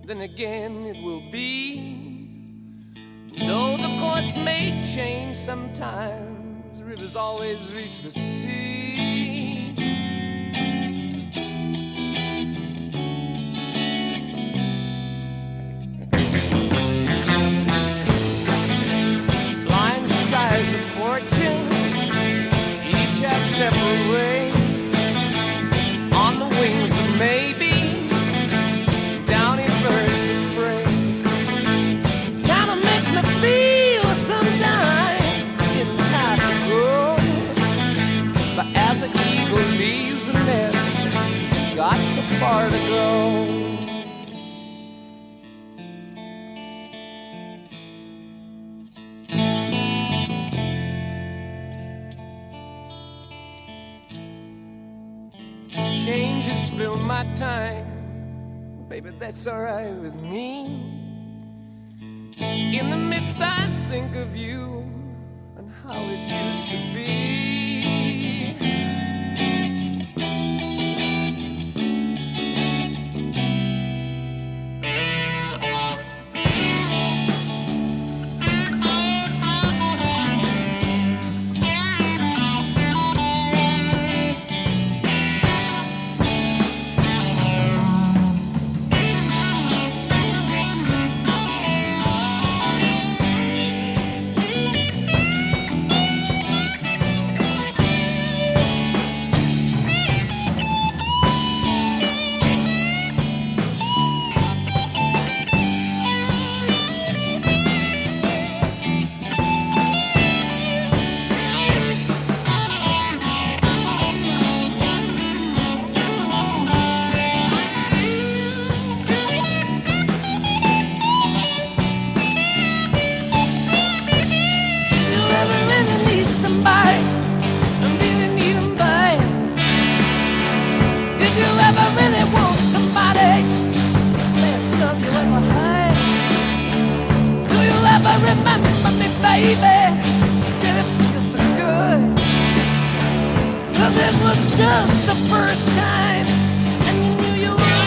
then again it will be. Though the course may change sometimes, rivers always reach the sea. Blind skies of fortune, each have separate ways. On the wings of maybe, downy birds of prey. Kinda makes me feel sometimes didn't have to go. But as an eagle leaves the nest, got so far to go. Change has spilled my time, baby, that's alright with me. In the midst I think of you and how it used to be. Remember me, baby, did it feel so good? 'Cause it was just the first time, and you knew you would.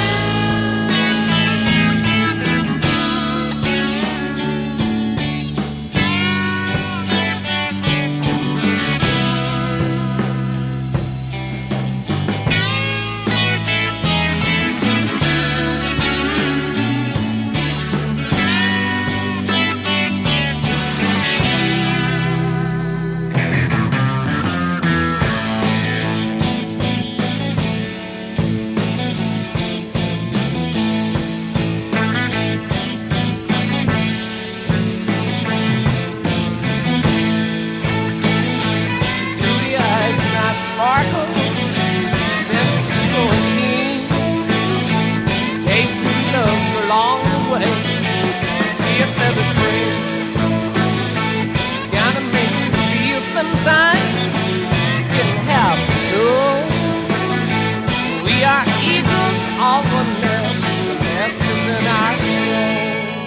Sparkle, senses going keen, tasting love along the way. See if ever spring, kinda makes me feel sometimes didn't have to know. We are eagles of a nest, the nest is in our soul.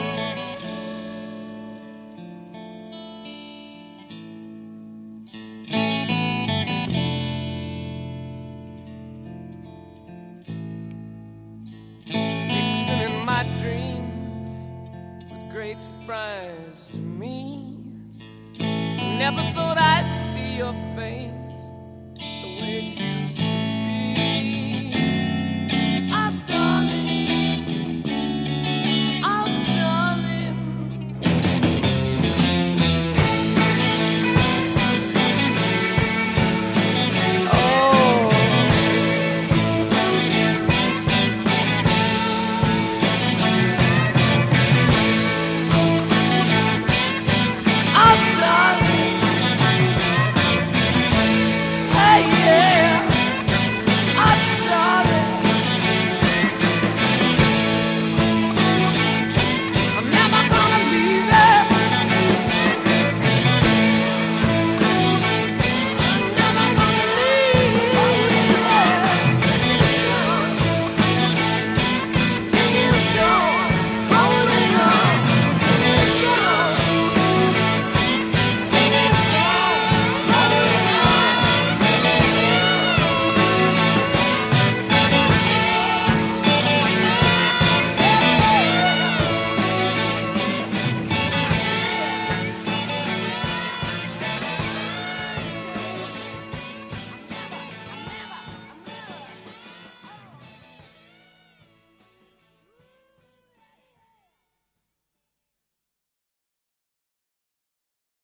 My dreams with great surprise to me. Never thought I'd see your face